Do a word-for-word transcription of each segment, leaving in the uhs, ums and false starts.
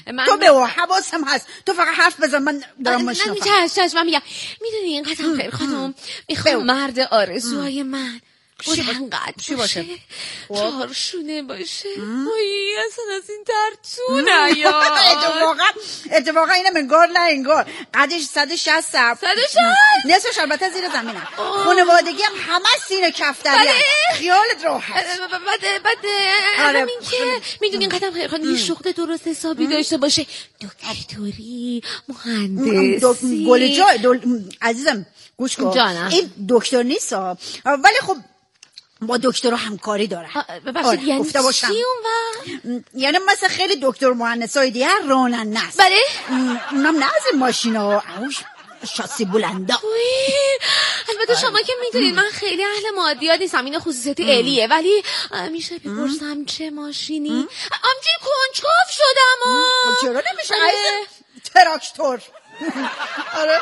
من تو به حواسم هست، تو فقط حرف بزن، من دارم ماشین نه چش چش من میگم میدونی اینقدر خیر خانم میخوام مرد آرزوهای من بلندقدر چی باشه؟ چارشونه باشه. وای اصلا از این ترتون یا اتفاقا اتفاقا اینم انگار نه انگار قدش صد و شصت سر صد و شصت نصفش البته زیر زمینم. خانوادگی هم همه سینه کفتری هم. خیالت راحت. بعد بعد همین که میدونی اینقدر خیر خانم یه شغل درست حسابی داشته باشه، دکتری، مهندسی. گل جای عزیزم گوش کن، این دکتر نیست ولی خب با دکترها همکاری داره. ببخشید یعنی چی اون وقت؟ یعنی مثلا خیلی دکتر مهندسای دیگه راننده است. بله اونم نه از ماشینا اوش شاسی بلندا. البته شما که میدونید من خیلی اهل مادیات نیستم، این خصوصیت الیه، ولی میشه بپرسم چه ماشینی؟ همچین کنجکاو شدم. چرا نمیشه تراکتور؟ آره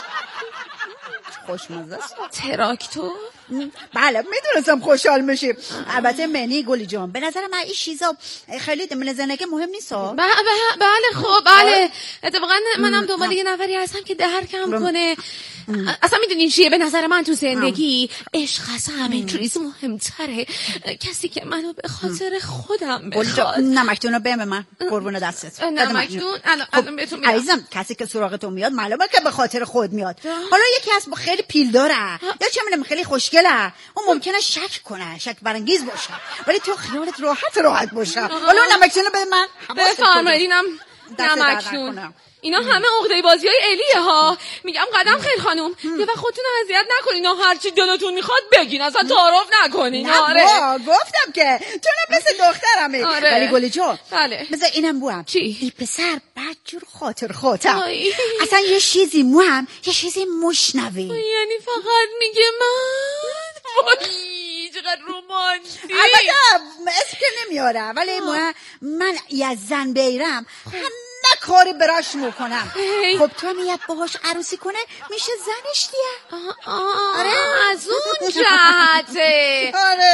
خوشمزه است. تراکتور؟ بله میدونستم خوشحال میشی. البته منی گلی جان به نظر من این چیزا خیلی دمن زندگی مهم نیست. بله خب بله اتفاقا منم دنبال یه نفری هستم که درکم کنه. اصلا میدونین چیه؟ به نظر من تو زندگی عشق از همه چیز مهمتره. کسی که منو به خاطر خودم بخواد. نمکتونو بهم من قربون دستت. نمکتون الان بهتون میدم. عزیزم کسی که سراغتون میاد معلومه که به خاطر خود میاد. حالا یکی از خیلی پیل داره یا چه میدونم خیلی خوشگله، اون ممکنه شک کنه، شک برانگیز باشه، ولی تو خیالت راحت راحت باشه. حالا نمکتونو به من بفرمایینم. نمکتون اینا همه عقده بازیای الیه ها. میگم قدم خیل خانم یه وقت خودتون اذیت نکنین، هر چی دلتون میخواد بگین، اصلا تعارف نکنین. آره گفتم که تو نه مثل دخترمه. آره. ولی گلی جان بله بذار اینم بوام چی؟ این پسر بدجور خاطر خاطر اصلا یه چیزی موام یه چیزی مشنوی. یعنی فقط میگه من وای چقدر رومانتیک. البته اسم که نمیاره ولی موام من یه زن بیرم نه کاری براش میکنم. خب تو میاد باهاش عروسی کنه میشه زنش دیگه. آره از اون جهته. آره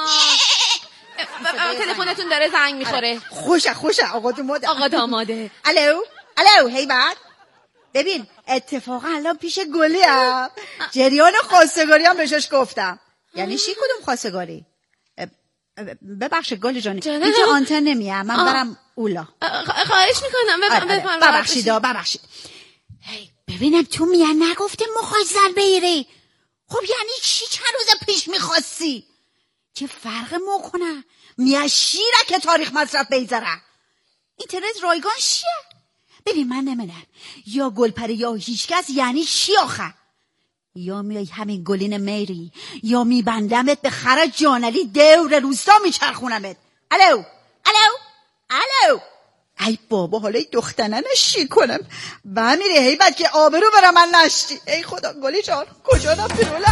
تلفنتون داره زنگ میخوره. خوشه خوشه آقا داماده. آقا داماده. الو الو هی بعد ببین اتفاقا الان پیش گلی هم جریان خواستگاری هم بهش گفتم. یعنی چی کدوم خواستگاری؟ ببخشید گلی جان اینجا آنتن نمیام، من برم اولا. خواهش میکنم ببخشید ببخشید. هی ببینم تو میان نگفته مخوای زن بگیری. خب یعنی چی چند روز پیش میخواستی؟ چه فرق میکنه؟ میان شیره که تاریخ مصرف بیزاره. اینترنت رایگان چیه؟ ببین من نمیدونم یا گلپری یا هیچکس یعنی چی آخه؟ یا میای همین گلین میری یا میبندمت به خرج جانلی دور روستا میچرخونمت. الو الو الو ای بابا حالا ای دختنه نشی کنم و میره هیبت که آبرو برا من نشتی. ای خدا گلی جان کجا رفتی روله؟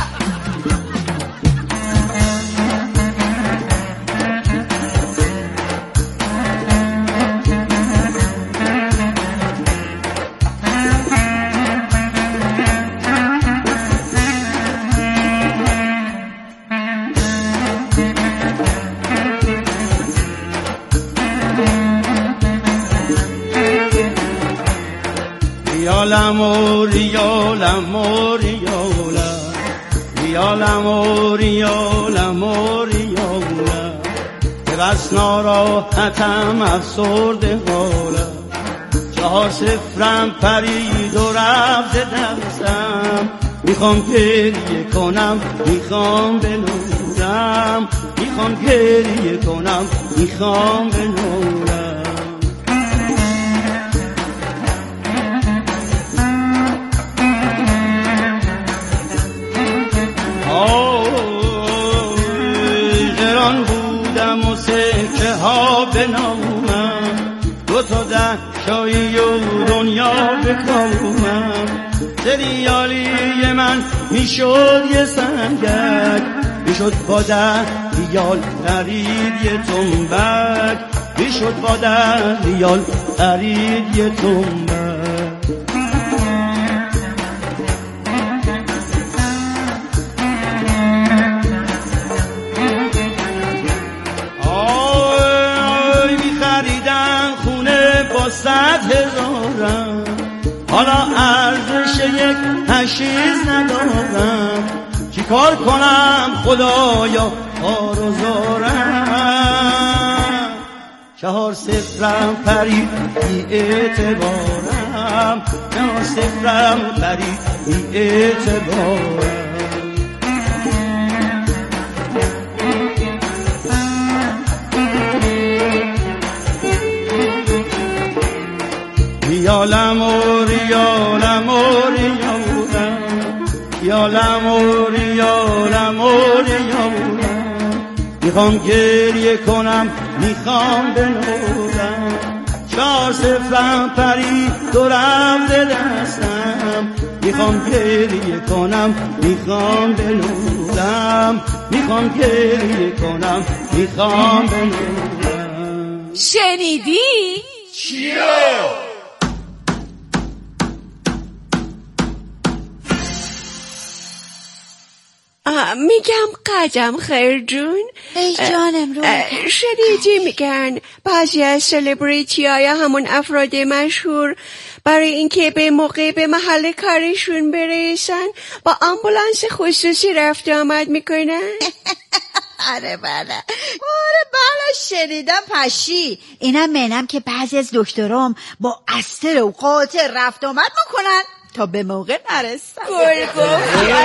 ریالم ریالم ریالم ریالم ریالم ریالم به بس ناراحتم افسرده حالم چهار صفرم پرید و رفت دستم میخوام گریه کنم میخوام بنورم میخوام گریه کنم میخوام بنورم جران بودم و سکه ها بنامم دو تا ده شایی و دنیا بکامم دریالی من میشد یه سنگک میشد با ده ریال خرید یه تنبک میشد با ده ریال خرید یه تنبک. صد هزارم، حالا ارزش یک هشیز ندارم، چی کار کنم خدایا کار و زارم، چهار صفرم پری بی اعتبارم، چهار صفرم پری بی اعتبارم. ریالم و ریالم و ریالم، ریالم و ریالم و ریالم، میخوام گریه کنم میخوام بنالم، چهار صفرم پری دورم دستم، میخوام گریه کنم میخوام بنالم، میخوام گریه کنم میخوام بنالم. شنیدی؟ چیه؟ میگم قدم خیر جون، ای جانم رو شنیدی میگن بعضی از سلبریتی های همون افراد مشهور برای اینکه به موقع به محل کارشون برسن با آمبولانس خصوصی رفت آمد میکنن؟ آره بله آره بله شنیدم پشی. اینم منم که بعضی از دکترام با استر و قاطر رفت آمد میکنن تا به موقع نرسن. گل گفتی.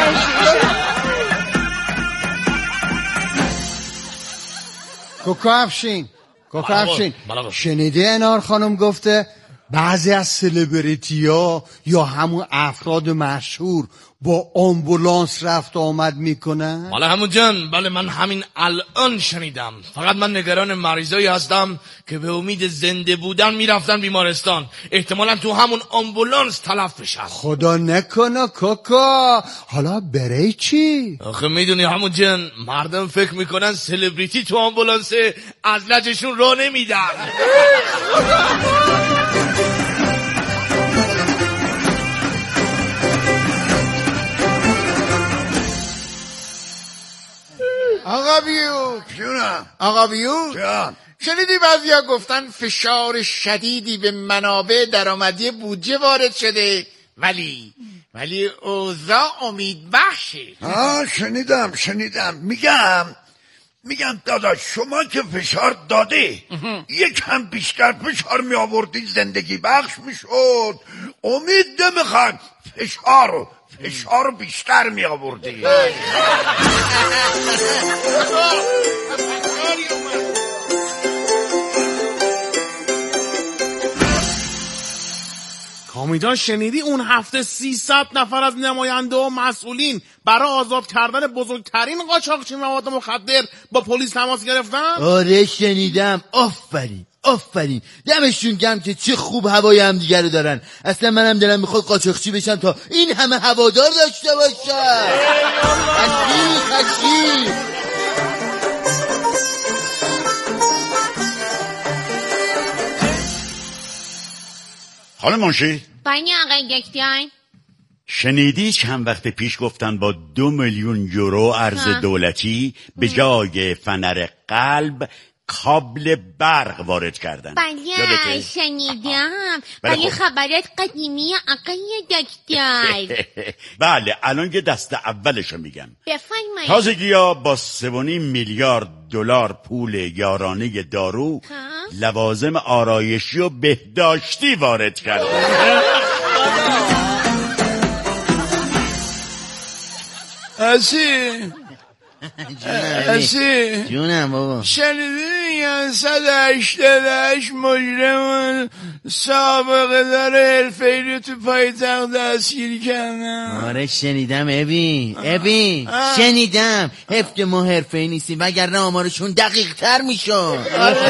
کوکو افشین کوکو افشین شنیدی انار خانم گفته بعضی از سلبریتی ها یا همون افراد مشهور با آمبولانس رفت آمد میکنن؟ بله همون جان، بله من همین الان شنیدم. فقط من نگران مریضایی هستم که به امید زنده بودن میرفتن بیمارستان، احتمالا تو همون آمبولانس تلف بشن. خدا نکنه کوکو. حالا برای چی؟ آخه میدونی همون جان، مردم فکر میکنن سلبریتی تو آمبولانس از لجشون راه نمیدن. آقا بیوک جونم آقا بیوک جان، شنیدی بعضیا گفتن فشار شدیدی به منابع درآمدی بودجه وارد شده ولی ولی اوضاع امید بخشه. آه شنیدم شنیدم میگم میگم داداش شما که فشار داده یک هم بیشتر فشار می آوردی زندگی بخش میشد، امید نمیخواد فشار رو فشار بیشتر می آوردی. کامیجان شنیدی اون هفته سیصد نفر از نماینده و مسئولین برای آزاد کردن بزرگترین قاچاقچی مواد مخدر با پلیس تماس گرفتن؟ آره شنیدم. آفرین آفرین دمشون گرم که چه خوب هوای هم دیگه رو دارن. اصلا منم دلم میخواد قاچاقچی بشم تا این همه هوادار داشته باشم. خشی خشی خانم منشی بانی آقای دکتر، شنیدی چند وقت پیش گفتن با دو میلیون یورو ارز دولتی به جای فنر قلب کابل برق وارد کردن؟ بله شنیدم، ولی خبرت قدیمی آقای دکتر. بله الان که دست اولشو میگم. بفرمایید. تازگی‌ها با سه و نیم میلیارد دلار پول یارانه دارو لوازم آرایشی و بهداشتی وارد کردن. اسی اسی جونم بابا، شنیدی میگن صد و هشتاد و هشت مجرم سابقه داره حرفه‌ای رو تو پایتخت دستگیر کردن؟ آره شنیدم ابی ابی شنیدم. حیف که ما حرفه‌ای نیستیم وگرنه آمارشون دقیق تر میشون.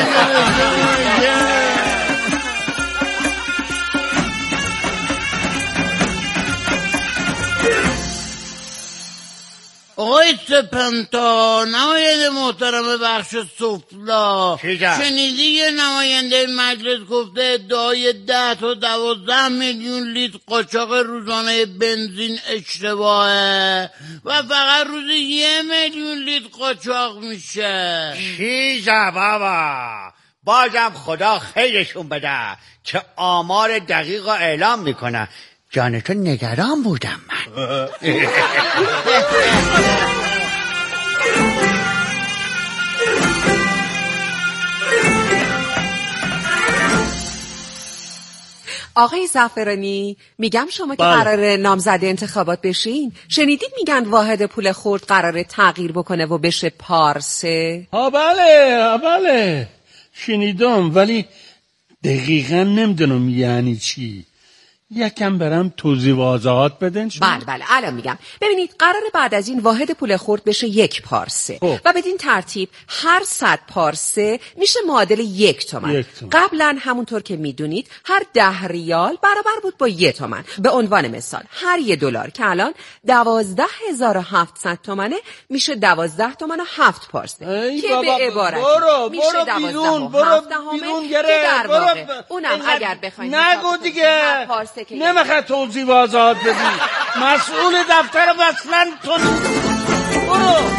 آقای سپنتا، نماینده محترم بخش سفلا، شنیدی یه نماینده مجلس گفته ادعای ده تا دوازده میلیون لیتر قاچاق روزانه بنزین اشتباهه و فقط روزی یه میلیون لیتر قاچاق میشه؟ چیزه بابا، بازم خدا خیرشون بده که آمار دقیق رو اعلام میکنه. جان تو نگران بودم من. آقای زعفرانی، میگم شما که بله. قراره نامزد انتخابات بشین، شنیدید میگن واحد پول خرد قراره تغییر بکنه و بشه پارسه؟ ها بله ها بله شنیدم، ولی دقیقا نمیدونم یعنی چی. یکم برم توضیح و وضاحت بدن شما. بله بله الان میگم. ببینید قراره بعد از این واحد پول خرد بشه یک پارسه خوب. و بدین ترتیب هر صد پارسه میشه معادل یک تومن. یک تومن. قبلا همونطور که میدونید هر ده ریال برابر بود با یک تومن. به عنوان مثال هر یه دلار که الان دوازده هزار و هفتصد تومنه میشه دوازده تومن و هفت پارسه ای که بابا، به عبارت برو میشه برو دوازده بیرون، و برو هفت دهمه بیرون که گره، در برو واقع ب- اونم اینقدر اگر بخواید نگو دیگه، هر پارسه که نمیخواد توضیح و وضاحت بدی. مسئول دفتر وصلن تو برو.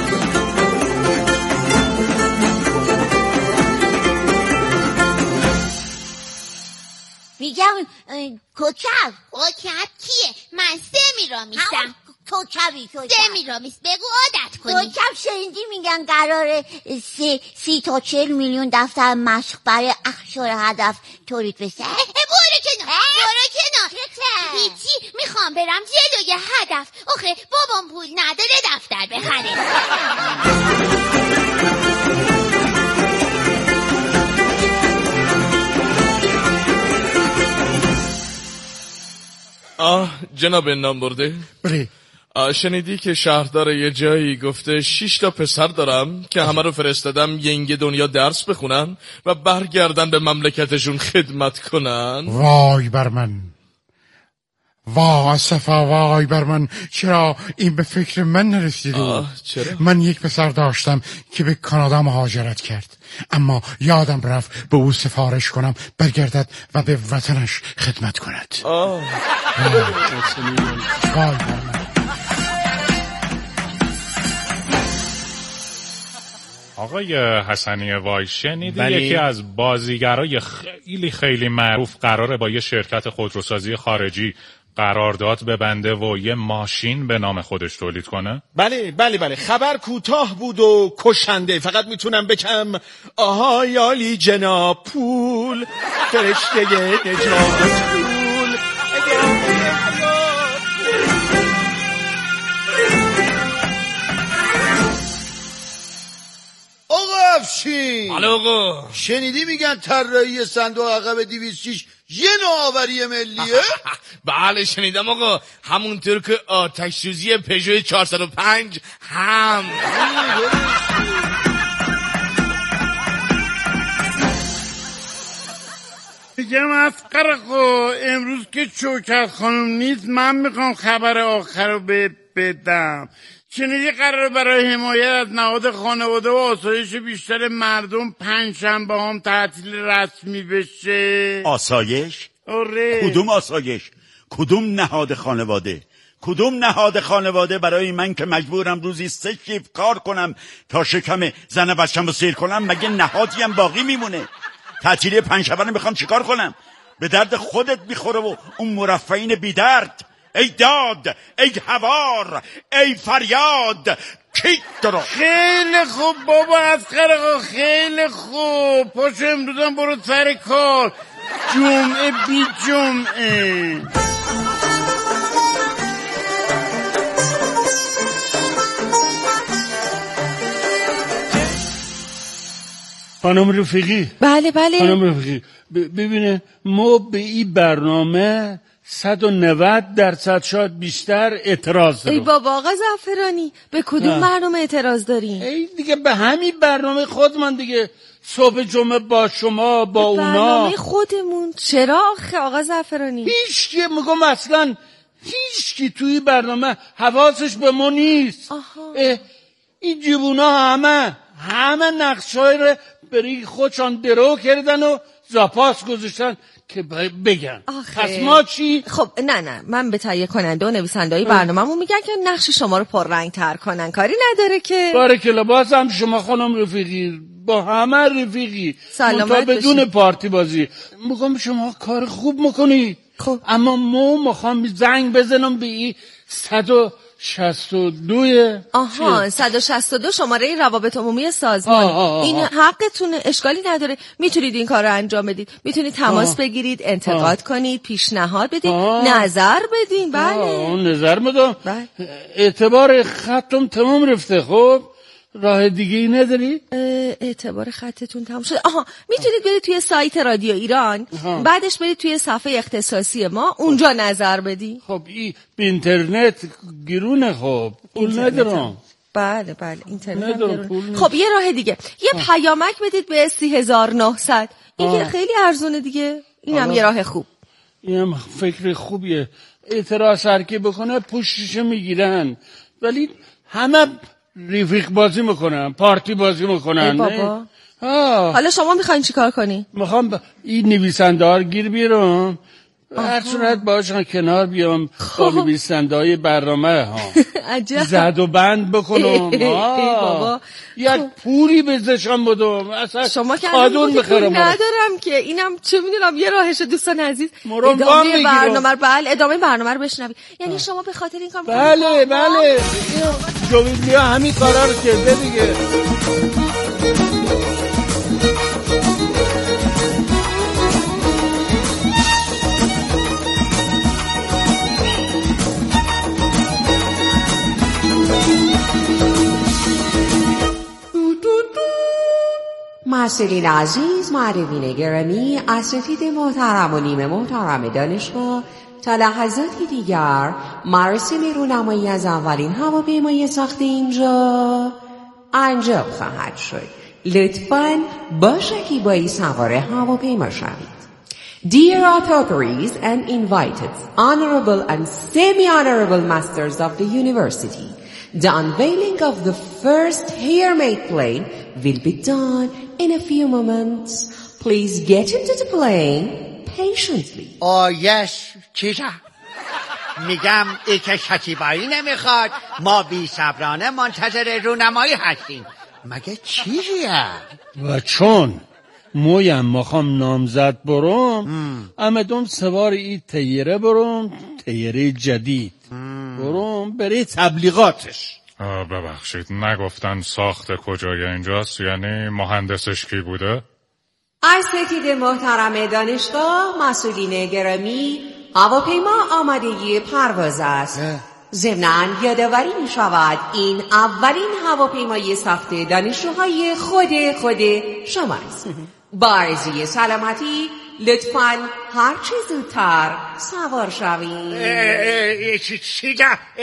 میگم کوچب کوچب کیه؟ من سه میرامیسم. کوچبی کوچب سه میرامیس بگو عادت کنی. کوچب شنیدی میگن قراره سی, سی تا چل میلیون دفتر مشق برای اخشار هدف تولید بشه. برو کنار برو کنار. هیچی میخوام برم جلوی هدف. آخه بابام پول نداره دفتر بخره. آه جناب نام برده، بله. شنیدی که شهردار یه جایی گفته شش تا پسر دارم که همه رو فرستادم ینگ دنیا درس بخونن و برگردن به مملکتشون خدمت کنن. وای بر من، وای صفا وای بر من، چرا این به فکر من نرسیده بود؟ چرا؟ من یک پسر داشتم که به کانادا مهاجرت کرد، اما یادم رفت به او سفارش کنم برگردد و به وطنش خدمت کند. آه. وای بر من. آقای حسنی وای، شنیدی بلی. یکی از بازیگرای خیلی خیلی معروف قراره با یه شرکت خودروسازی خارجی قرارداد ببنده و یه ماشین به نام خودش تولید کنه؟ بله بله بله خبر کوتاه بود و کشنده. فقط میتونم بگم آهای عالی جناب پول، فرشته نجات پول. آقا افشین، بله آقا. شنیدی میگن طراحی صندوق عقب دویست و شش یه نوآوری ملیه؟ بله شنیدم آقا، همونطور که آتش سوزی پژو چهارصد و پنج هم. میگم اسقر خو امروز که چوکت خانم نیست، من میخوام خبر آخر رو به بدم. شنیدی قراره برای حمایت از نهاد خانواده و آسایش بیشتر مردم پنجشنبه هم تعطیل رسمی بشه؟ آسایش؟ آره. کدوم آسایش؟ کدوم نهاد خانواده؟ کدوم نهاد خانواده برای من که مجبورم روزی سه شیفت کار کنم تا شکم زن بچم رو سیر کنم؟ مگه نهادی هم باقی میمونه؟ تعطیلی پنجشنبه رو میخوام چیکار کنم؟ به درد خودت میخوره و اون مرفعین بی درد. ای داد، ای هوار، ای فریاد، کی درو؟ خیلی خوب بابا اسقر آقا، خیلی خوب. پاشو امروزم برو سر کار، جمعه بی جمعه. خانم رفیقی. بله بله. خانم رفیقی ببینه، ما به این برنامه صد و نود درصد شاید بیشتر اعتراض دارم. ای بابا آقا زعفرانی، به کدوم نه. برنامه اعتراض دارین؟ ای دیگه به همین برنامه خودمان دیگه، صبح جمعه با شما با اونا. برنامه خودمون؟ چرا آخه آقا زعفرانی؟ هیچ کی میگم اصلا هیچ کی توی برنامه حواسش به ما نیست. آها. این جیبونا همه همه نقشای رو بری خودشان درو کردن و زاپاس گذاشتن که بگن. آخه. پس ما چی؟ خب نه نه، من به تهیه کننده و نویسنده های برنامه‌مون میگن که نقش شما رو پررنگ تر کنن، کاری نداره که. بارک الله. باز هم شما خانم رفیقی با همه رفیقی سلامت تا بدون باشی. پارتی بازی. میگم شما کار خوب میکنی. خب اما مو میخوام زنگ بزنم به این صد و شست و دوی آها صد و شصت و دو شماره روابط عمومی سازمان. آه آه آه. این حقتونه، اشکالی نداره، میتونید این کار رو انجام بدید، میتونید تماس آه. بگیرید، انتقاد آه. کنید، پیشنهاد بدید، آه. نظر بدین. بله آه، نظر بدم. بله. اعتبار خطم تمام رفته. خب راه دیگه ای نداری؟ اعتبار خطتون تمام شده. آها میتونید برید توی سایت رادیو ایران، آها. بعدش برید توی صفحه اختصاصی ما، اونجا نظر بدی. خب این به اینترنت گرونه. خب پول ندارم. بله بله اینترنت هم ندارم، گرونه. پول نیست. خب یه راه دیگه، یه پیامک بدید به سی هزار و نهصد. این که آه. خیلی ارزونه دیگه. این هم حالا. یه راه خوب. این هم فکر خوبیه. اعتراض هرکی بکنه پوشش میگیرن، ولی همه رفیق بازی میکنن، پارتی بازی میکنن. ای بابا. آه. حالا شما میخواین چی کار کنی؟ میخوام ب... این نویسنده ها گیر بیارم، هر صورت باشن کنار بیام با نویسنده های برنامه ها عجب. زد و بند بکنم. ای بابا. یک پولی بزشم بدم. اصلا شما که قادون بخیرم. ندارم که اینم چه میدونم یه راهش. دوستان عزیز مرام وام ادامه بگیرم. برنامه رو بله ادامه برنامه رو بشنوید. یعنی شما به خاطر این کار بله بله جاوید میا همین کارا رو کرده دیگه. مسئولین عزیز، معلمین گرامی، اساتید محترم و نیمه محترم دانشگاه، تا لحظاتی دیگر مراسم رونمایی از اولین هواپیمای ساخت اینجا انجام خواهد شد. لطفاً با شکیبایی سوار هواپیما شوید. Dear authorities and invited, honorable and semi-honorable masters of the university, the unveiling of the first here-made plane will be done in a few moments. Please get into the plane patiently. آیش چیزا میگم ای که شکیبایی نمیخواد، ما بی صبرانه منتظر رونمایی هستیم. مگه چیزیه؟ و چون مویم مخوام نامزد برم، امدون سوار ای تیره برم، تیره جدید برم برای تبلیغاتش. ببخشید نگفتن ساخت کجای اینجاست؟ یعنی مهندسش کی بوده؟ اساتید محترم دانشگاه، مسئولین گرامی، هواپیما آمادگی پرواز است. ضمناً یادآوری می شود این اولین هواپیمای ساخت دانشجوهای خود خود شماست. با آرزوی سلامتی لطفاً هر چه زودتر سوار شوید. چی چی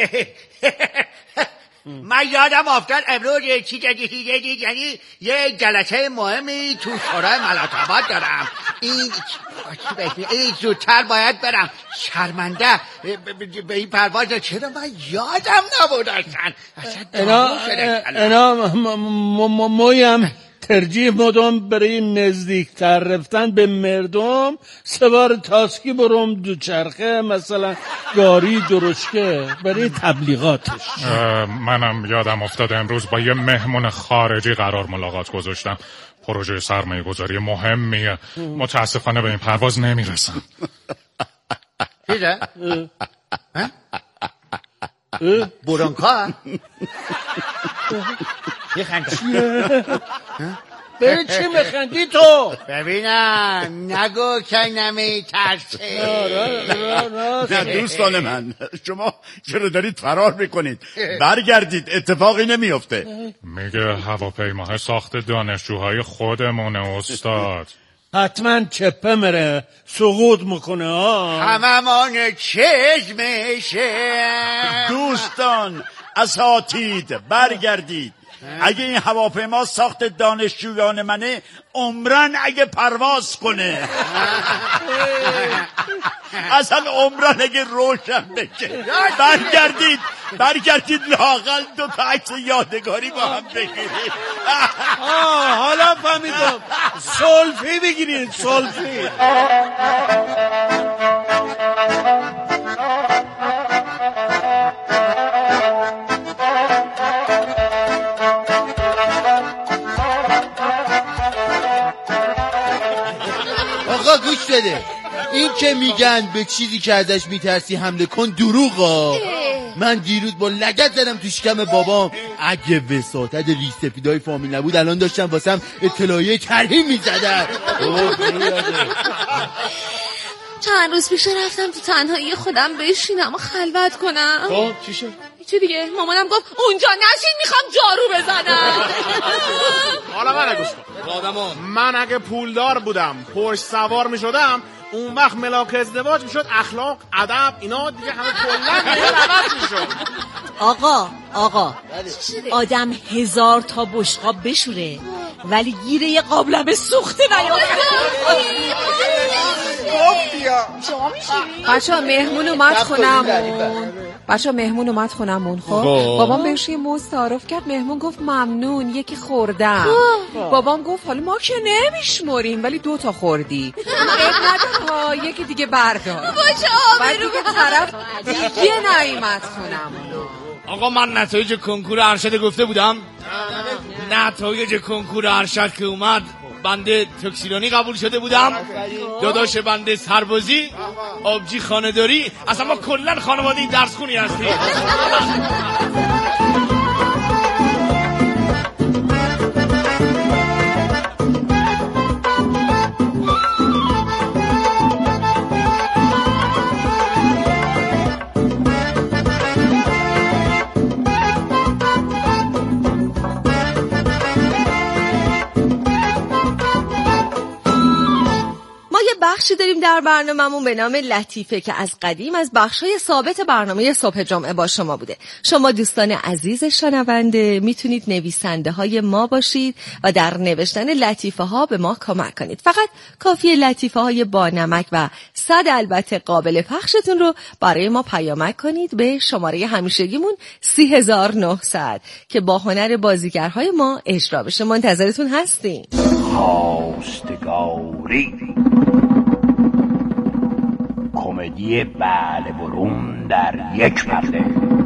من یادم افتاد امروز چی دیگه دید، یعنی یه جلسه مهمی تو شورای ملاتبات دارم. این این زودتر باید برم. شرمنده به این پرواز. چرا من یادم نبود اصلا. اینا اینا مویم ترجیح مدام برای نزدیکتر رفتن به مردم سوار تاسکی برم دوچرخه، مثلا گاری درشکه برای تبلیغاتش. منم یادم افتاد امروز با یه مهمون خارجی قرار ملاقات گذاشتم. پروژه سرمایه گذاری مهمیه، متاسفانه به این پرواز نمیرسم. چیزه؟ برونکا یه خنده به چی میخندی تو؟ ببینم نگو که نمی ترسه. نه دوستان من، شما چرا دارید فرار میکنید؟ برگردید، اتفاقی نمیفته. میگه هواپیماه ساخت دانشجوهای خودمونه استاد. حتما چپه مره سقوط میکنه ها. هممون چیز میشه. دوستان اساتید برگردید. اگه این هواپیما ساخت دانشجویان منه، عمرن اگه پرواز کنه. اصلا عمرن اگه روشن بشه. برگردید برگردید لااقل دو تا عکس یادگاری با هم بگیرید. آه حالا فهمیدم، سلفی بگیرید سلفی. بده. این که میگن به چیزی که ازش میترسی حمله کن دروغا. من دیروز با لگد زدم تو شکم بابام. اگه وساطت ریش سفیدای فامیل نبود الان داشتم واسم اطلاعیه طرحی میزدن. چند روز پیش رفتم تو تنهایی خودم بشینم و خلوت کنم. خب چی شد؟ چی دیگه؟ مامانم گفت اونجا نشین میخوام جارو بزنم. حالا من نگوش کن. من اگه پولدار بودم پشت سوار میشدم اون وقت ملاک ازدواج میشد، اخلاق ادب اینا دیگه همه کلا عوض میشد. آقا آقا آدم هزار تا بشقاب بشوره ولی گیره یه قابلمه سوخته نیافته. بچه ها مهمون اومد خونمون بچه ها مهمون اومد خونمون. خب بابام بهش یه موز تعارف کرد. مهمون گفت ممنون یکی خوردم. بابام گفت حالا ما که نمیشمریم ولی دو تا خوردی. عیب نداره یکی دیگه بردار. بعد دیگه طرف دیگه نیومد خونمون. آقا من نتایج کنکور ارشد گفته بودم. نتایج کنکور ارشد که اومد بنده تکسیرانی قبول شده بودم، داداش بنده سربازی، آبجی خانه‌داری. اصلا ما کلن خانواده درس خونی هستیم. بخشی داریم در برنامه‌مون به نام لطیفه که از قدیم از بخش‌های ثابت برنامه صبح جمعه با شما بوده. شما دوستان عزیز شنونده میتونید نویسنده های ما باشید و در نوشتن لطیفه ها به ما کمک کنید. فقط کافیه لطیفه های با نمک و صد البته قابل پخشتون رو برای ما پیامک کنید به شماره همیشگیمون سی هزار و نهصد که با هنر بازیگرهای ما اجرا بشه. منتظرتون هستیم. خواستگاری کمدی بله برون در یک پرده.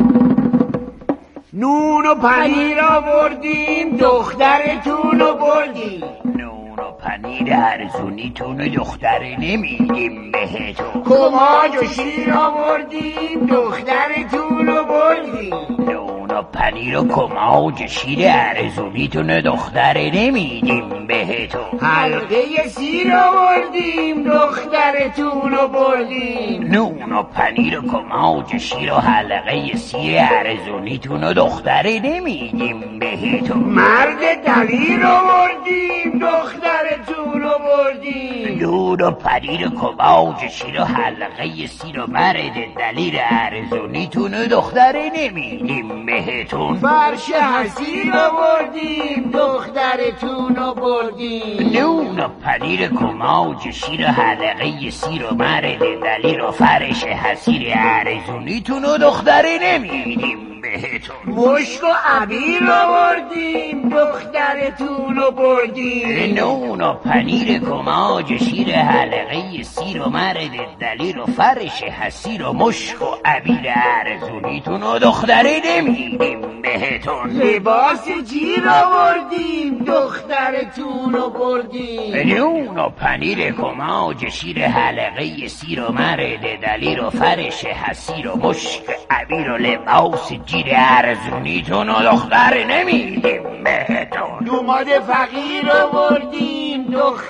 نون و پنیر آوردیم دخترتون رو بردیم. نون و پنیر ارزونیتون و دختر نمیدیم بهتون. کماج و شیر آوردیم دخترتون رو بردیم. نون و پنیر و کماج شیر ارزونیتون و دختر نمیدیم بهتون. حلقه سیر آوردیم دخترتون رو بردیم. نون و پنیر و کماج شیر و حلقه سیر ارزونیتون و دختر نمیدیم بهتون. مرد دلیر آوردیم دخترتون رو بردیم. نون و پنیر و کماج شیر و حلقه سیر و مرد دلیر ارزونیتون و دختر نمیدیم بهتون. فرش حسیر آوردیم دخترتون رو بردیم. نون و پنیر کماج شیر و حلقه سیر و مرد دلیر و فرش حسیر ارزونیتون و دختر نمیدیم بهتون. مشک و عبیر آوردیم دخترتون رو بردیم. نون و پنیر کماج شیر حلقه سیر و مرد دلیر و فرش حسیر و مشک و عبیر ارزونیتون و دختر نمیدیم بهتون. لباس جیر آوردیم دخترتون رو بردیم. نون و پنیر کماج شیر حلقه سیر و مرد دلیر و فرش حسیر و مشک عبیر و لباس جیر ارزونیتون و دختر نمیدیم بهتون. دوماد فقیر آوردیم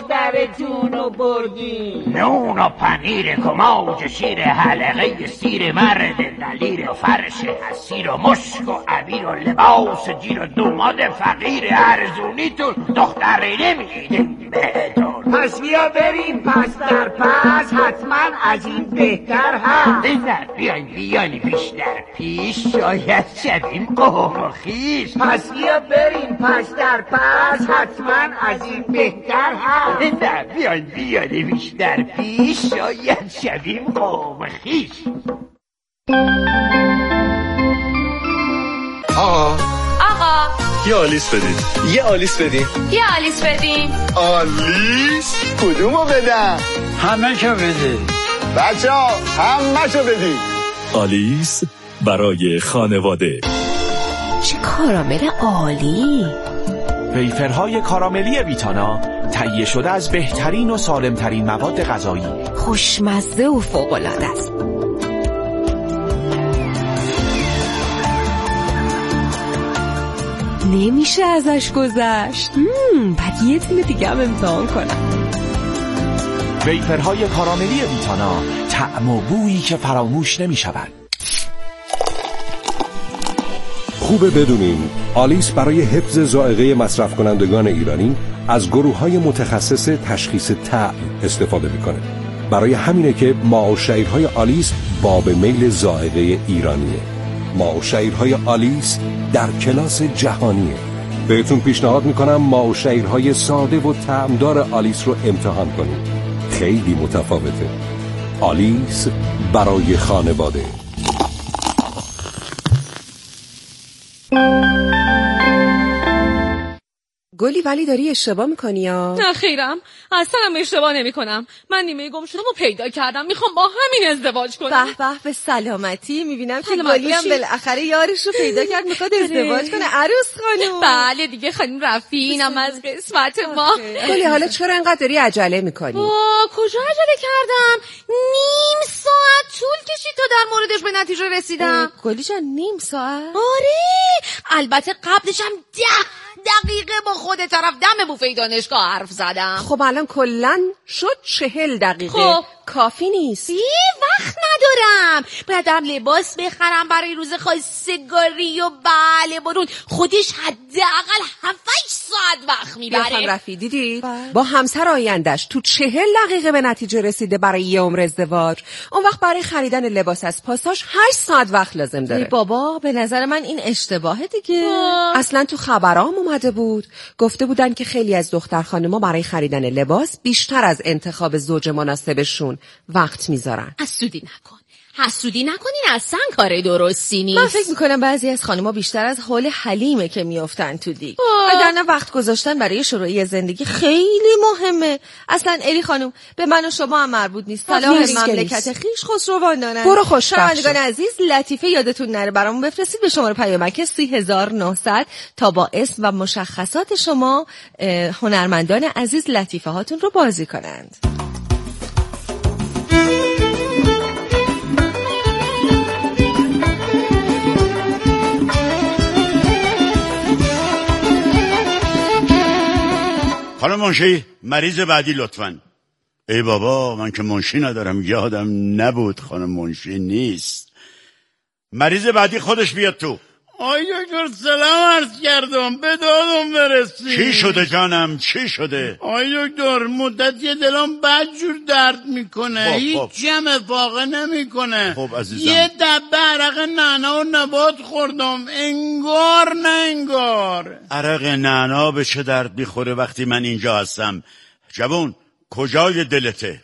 دخترتون رو بردیم. نون و پنیر کماج شیر حلقه سیر مرد دلیر و فرش حسیر و مشک و عبیر و لباس جیر و دوماد فقیر ارزونیتون دختر نمیدیم بهتون. پس بیا بریم پس در پس حتما از این بهتر هست. نه بیاین بیاین بیشتر پیش شاید شدیم قوم و خیش. پس بیا بریم پس در پس حتما از این بهتر هست. نه بیاین بیاین بیشتر پیش شاید شدیم قوم و خیش. آقا آقا یه آلیس بدین. یه آلیس بدین. یه آلیس بدین. آلیس کدومو بدم؟ همه شو بده. بچه ها همه شو بدین. آلیس برای خانواده. چه کارامل عالی. ویفرهای کاراملی ویتانا تهیه شده از بهترین و سالمترین مواد غذایی، خوشمزه و فوق‌العاده است. نمیشه ازش گذشت. مم، بعد یه تیم دیگه هم امتحان کنم. ویفرهای کاراملی ویتانا، طعم و بویی که فراموش نمی شود. خوبه بدونین آلیس برای حفظ ذائقه مصرف کنندگان ایرانی از گروه‌های متخصص تشخیص طعم استفاده میکنه. برای همینه که ماء و شعیرهای آلیس باب میل ذائقه ایرانیه. ماء و شعیرهای آلیس در کلاس جهانیه. بهتون پیشنهاد میکنم ماء و شعیرهای ساده و طعمدار آلیس رو امتحان کنید. خیلی متفاوته. آلیس برای خانواده. گلی ولی داری اشتباه میکنی یا؟ نه خیرم، اصلا هم اشتباه نمی کنم. من نیمه گم شدم و پیدا کردم، میخوام با همین ازدواج کنم. به به به سلامتی. میبینم که گلی هم بالاخره یارش رو پیدا کرد، میخواد ازدواج کنه. عروس خانم. بله دیگه خانم رفی، اینم از قسمت ما. گلی حالا چرا انقدر داری عجله میکنی؟ آه کجا عجله کردم؟ نیم ساعت طول کشید تا در موردش به نتیجه رسیدم. گلی جان نیم ساعت؟ آره البته قبلش هم ده دقیقه با خود طرف دم بوفه دانشگاه حرف زدم. خب الان کلن شد چهل دقیقه. خب کافی نیست. بی وقت ندارم، باید هم لباس بخرم برای روز خواستگاری و بله برون خودش حداقل هفت ساعت وقت میبره. خانم رفی دیدی؟ با همسر آیندهش تو چهل دقیقه به نتیجه رسیده برای یه عمر ازدواج. اون وقت برای خریدن لباس از پاساژ هشت ساعت وقت لازم داره. بابا به نظر من این اشتباهه دیگه. آه. اصلا تو خبرام اومده بود گفته بودن که خیلی از دختر خانم‌ها برای خریدن لباس بیشتر از انتخاب زوج مناسبشون وقت میذارن. حسودی نکن حسودی نکنین، اصلا کار درستی نیست. من فکر میکنم بعضی از خانم‌ها بیشتر از حال حلیمه که میافتن تو دیگ. اگر نه وقت گذاشتن برای شروع زندگی خیلی مهمه. اصلا الی خانم به من و شما هم مربوط نیست. صلاح مملکت خیش خسروان دانند. برو خوشبخت شنوندگان عزیز، لطیفه یادتون نره برامون بفرستید به شماره پیامک سی هزار و نهصد تا با اسم و مشخصات شما هنرمندان عزیز لطیفه هاتون رو بازی کنند. خانم منشی مریض بعدی لطفاً. ای بابا من که منشی ندارم، یادم نبود خانم منشی نیست. مریض بعدی خودش بیاد تو. آی دکتر سلام عرض کردم، به دادم برسی. چی شده جانم چی شده؟ آی دکتر مدتی دلم بدجور درد میکنه، هیچ جمع واقع نمیکنه. خب عزیزم یه دبه عرق نعنا و نبات خوردم، انگار نه انگار. عرق نعنا به چه درد میخوره وقتی من اینجا هستم؟ جوون کجای دلته؟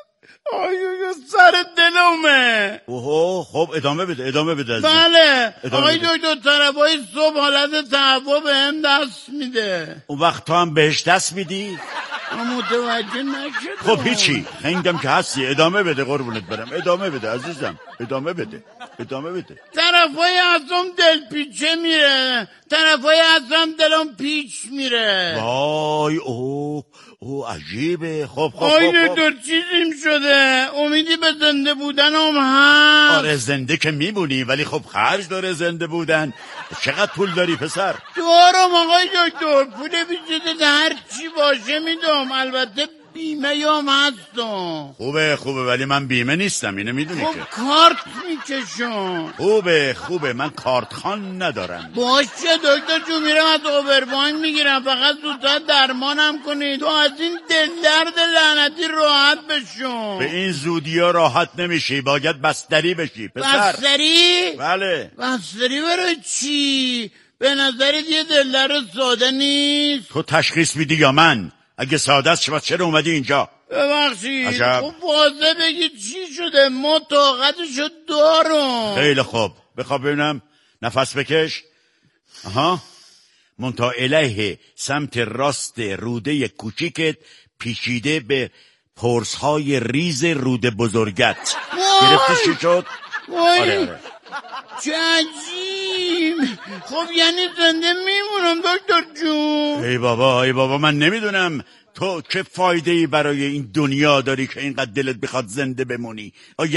آیو سر دلمه. اوه خب ادامه بده ادامه بده عزیزم. بله آقای دکتر طرفای صبح حالت تهوع به هم دست میده. اون وقت تو هم بهش دست میدی؟ متوجه نشدم. خب هیچی خنگم که هستی، ادامه بده قربونت برم، ادامه بده عزیزم، ادامه بده ادامه بده. طرفای ازم دل پیچه میره، طرفای ازم دلم پیچ میره. وای اوه او عجیبه. خب خب آی خب دکتر چیزیم شده، امیدی به زنده بودنم هست. آره زنده که میمونی ولی خب خرج داره زنده بودن. چقدر پول داری پسر؟ دارم آقای دکتر، پول بیشتر هر چی باشه میدم، البته بیمه هم هستم. خوبه خوبه ولی من بیمه نیستم، اینو میدونی خب که. کارت میکشم. خوبه خوبه من کارت خان ندارم. باشه دکتر جو، میرم از اوبربانک میگیرم، فقط زودتر درمانم کنید تو از این دل درد لعنتی راحت بشم. به این زودی ها راحت نمیشی، باید بستری بشی پسر. بستری؟ بله. بستری برای چی؟ به نظرت یه دل درد ساده نیست؟ تو تشخیص میدی یا من؟ اگه ساده است شما چرا اومدی اینجا؟ ببخشید خب واضح بگی چی شده، ما طاقتشو دارم. خیلی خوب بخواب ببینم، نفس بکش. آها منتها الیه سمت راست روده کوچیکت پیچیده به پرسهای ریز روده بزرگت. گرفتی چی شد؟ وای آره آره چه عجیب. خب یعنی زنده میمونم دکتر جون؟ ای بابا ای بابا من نمیدونم تو چه فایده ای برای این دنیا داری که اینقدر دلت بخواد زنده بمونی.